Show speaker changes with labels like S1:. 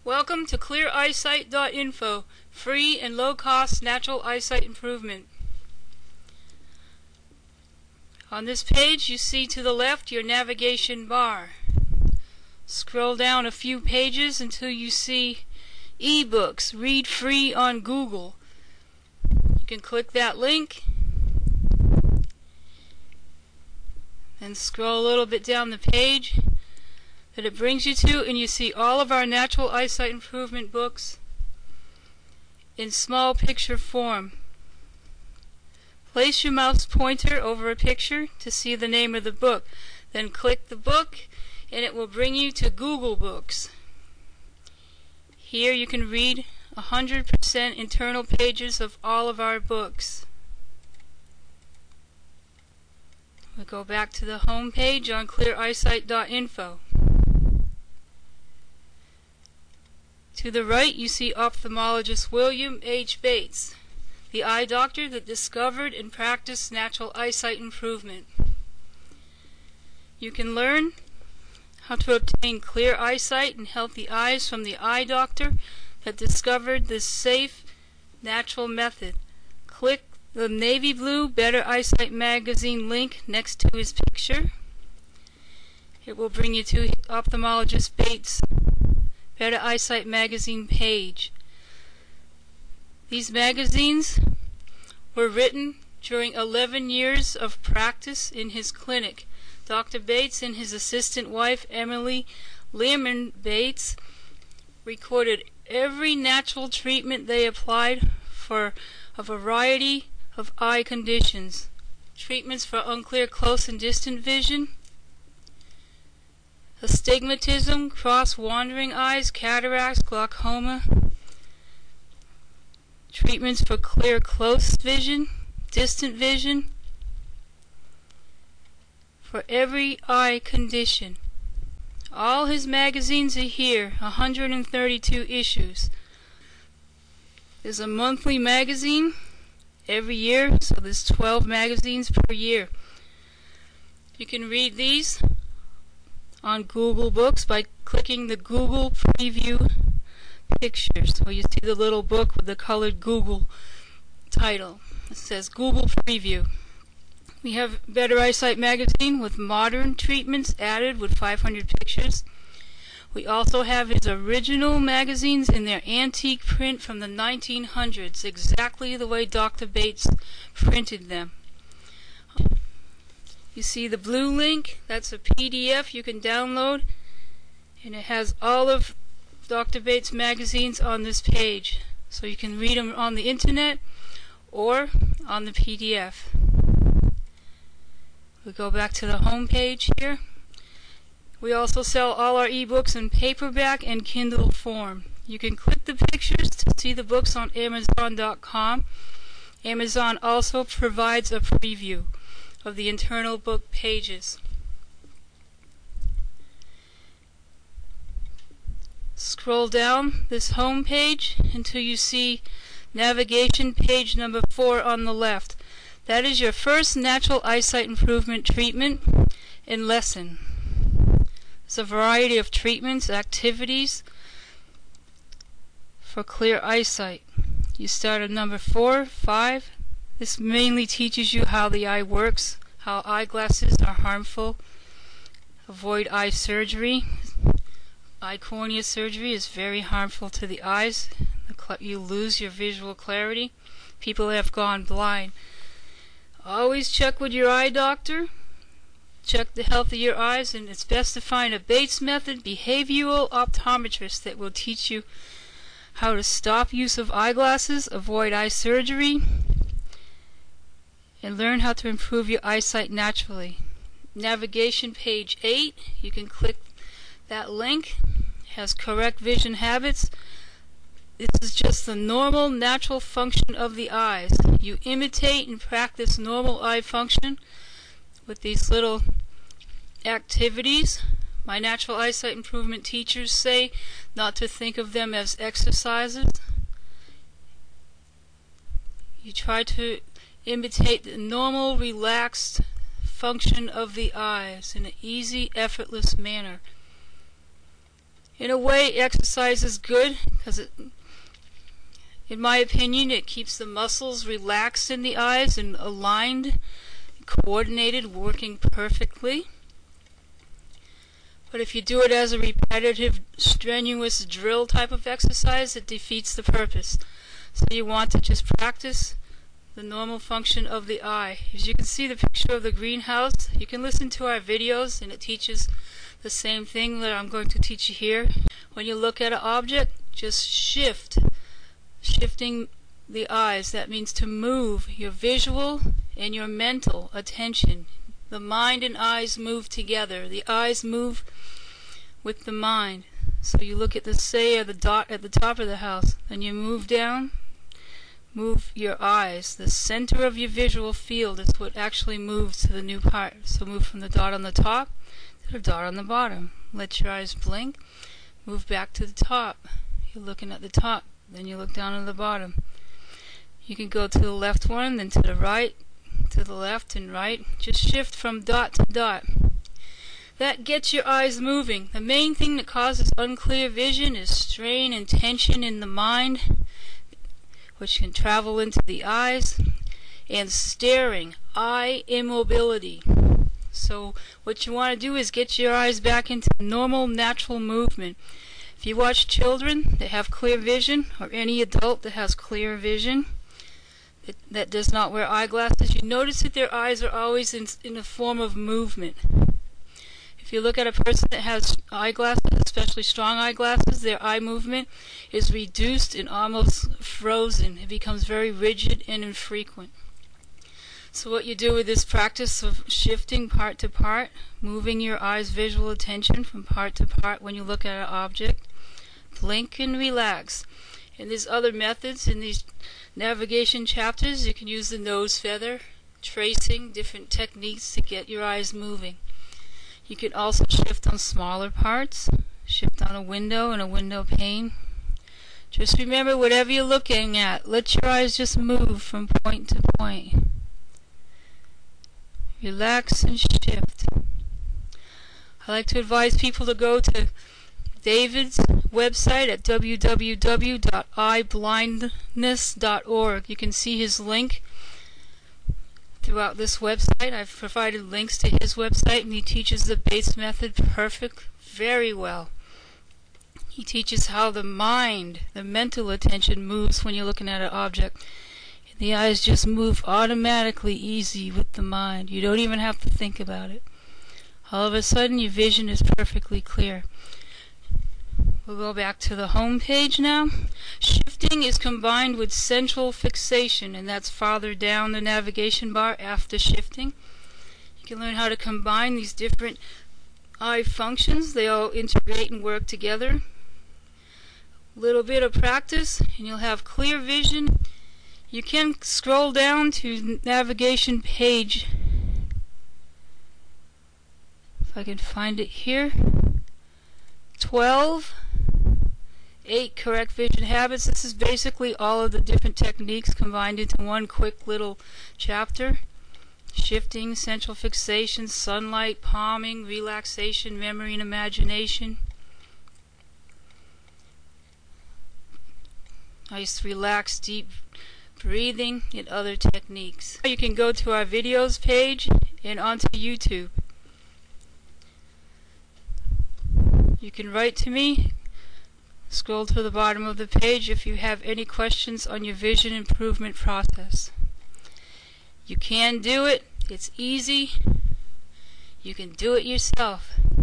S1: Welcome to cleareyesight.info, free and low-cost natural eyesight improvement. On this page you see to the left your navigation bar. Scroll down a few pages until you see ebooks, read free on Google. You can click that link and scroll a little bit down the page that it brings you to, and you see all of our natural eyesight improvement books in small picture form. Place your mouse pointer over a picture to see the name of the book. Then click the book and it will bring you to Google Books. Here you can read 100% internal pages of all of our books. We'll go back to the home page on cleareyesight.info. To the right you see ophthalmologist William H. Bates, the eye doctor that discovered and practiced natural eyesight improvement. You can learn how to obtain clear eyesight and healthy eyes from the eye doctor that discovered this safe, natural method. Click the navy blue Better Eyesight magazine link next to his picture. It will bring you to ophthalmologist Bates' Better Eyesight magazine page. These magazines were written during 11 years of practice in his clinic. Dr. Bates and his assistant wife, Emily Learman Bates, recorded every natural treatment they applied for a variety of eye conditions. Treatments for unclear close and distant vision, astigmatism, cross-wandering eyes, cataracts, glaucoma, treatments for clear close vision, distant vision, for every eye condition. All his magazines are here, 132 issues. There's a monthly magazine every year, so there's 12 magazines per year. You can read these on Google Books by clicking the Google Preview pictures. So you see the little book with the colored Google title. It says Google Preview. We have Better Eyesight magazine with modern treatments added with 500 pictures. We also have his original magazines in their antique print from the 1900s, exactly the way Dr. Bates printed them. You see the blue link, that's a PDF you can download, and it has all of Dr. Bates' magazines on this page, so you can read them on the internet or on the PDF. We go back to the home page here. We also sell all our ebooks in paperback and Kindle form. You can click the pictures to see the books on Amazon.com. Amazon also provides a preview of the internal book pages. Scroll down this home page until you see navigation page number 4 on the left. That is your first natural eyesight improvement treatment and lesson. There's a variety of treatments, activities for clear eyesight. You start at number 4, 5. This mainly teaches you how the eye works, how eyeglasses are harmful. Avoid eye surgery. Eye cornea surgery is very harmful to the eyes. You lose your visual clarity. People have gone blind. Always check with your eye doctor. Check the health of your eyes, and it's best to find a Bates Method behavioral optometrist that will teach you how to stop use of eyeglasses, avoid eye surgery, and learn how to improve your eyesight naturally. Navigation page 8, you can click that link. It has correct vision habits. This is just the normal, natural function of the eyes. You imitate and practice normal eye function with these little activities. My natural eyesight improvement teachers say not to think of them as exercises. You try to imitate the normal, relaxed function of the eyes in an easy, effortless manner. In a way, exercise is good because in my opinion, it keeps the muscles relaxed in the eyes and aligned, coordinated, working perfectly. But if you do it as a repetitive, strenuous drill type of exercise, it defeats the purpose. So you want to just practice the normal function of the eye. As you can see the picture of the greenhouse, you can listen to our videos and it teaches the same thing that I'm going to teach you here. When you look at an object, just shifting the eyes. That means to move your visual and your mental attention. The mind and eyes move together. The eyes move with the mind. So you look at the say or the dot at the top of the house, then you move down. Move your eyes. The center of your visual field is what actually moves to the new part. So move from the dot on the top to the dot on the bottom. Let your eyes blink. Move back to the top. You're looking at the top. Then you look down at the bottom. You can go to the left one, then to the right, to the left and right. Just shift from dot to dot. That gets your eyes moving. The main thing that causes unclear vision is strain and tension in the mind, which can travel into the eyes, and staring, eye immobility. So what you want to do is get your eyes back into normal, natural movement. If you watch children that have clear vision, or any adult that has clear vision, that does not wear eyeglasses, you notice that their eyes are always in a form of movement. If you look at a person that has eyeglasses, especially strong eyeglasses, their eye movement is reduced and almost frozen. It becomes very rigid and infrequent. So what you do with this practice of shifting part to part, moving your eyes' visual attention from part to part when you look at an object, blink and relax. And there's other methods in these navigation chapters. You can use the nose feather, tracing, different techniques to get your eyes moving. You can also shift on smaller parts, shift on a window and a window pane. Just remember, whatever you're looking at, let your eyes just move from point to point. Relax and shift. I like to advise people to go to David's website at www.eyeblindness.org. You can see his link throughout this website. I've provided links to his website, and he teaches the Bates method very well. He teaches how the mind, the mental attention, moves when you're looking at an object. The eyes just move automatically, easy with the mind. You don't even have to think about it. All of a sudden, your vision is perfectly clear. We'll go back to the home page now. Shifting is combined with central fixation, and that's farther down the navigation bar after shifting. You can learn how to combine these different eye functions. They all integrate and work together. A little bit of practice, and you'll have clear vision. You can scroll down to navigation page, if I can find it here, 12, 8 correct vision habits. This is basically all of the different techniques combined into one quick little chapter. Shifting, central fixation, sunlight, palming, relaxation, memory and imagination. Nice, relaxed, deep breathing, and other techniques. You can go to our videos page and onto YouTube. You can write to me. Scroll to the bottom of the page if you have any questions on your vision improvement process. You can do it. It's easy. You can do it yourself.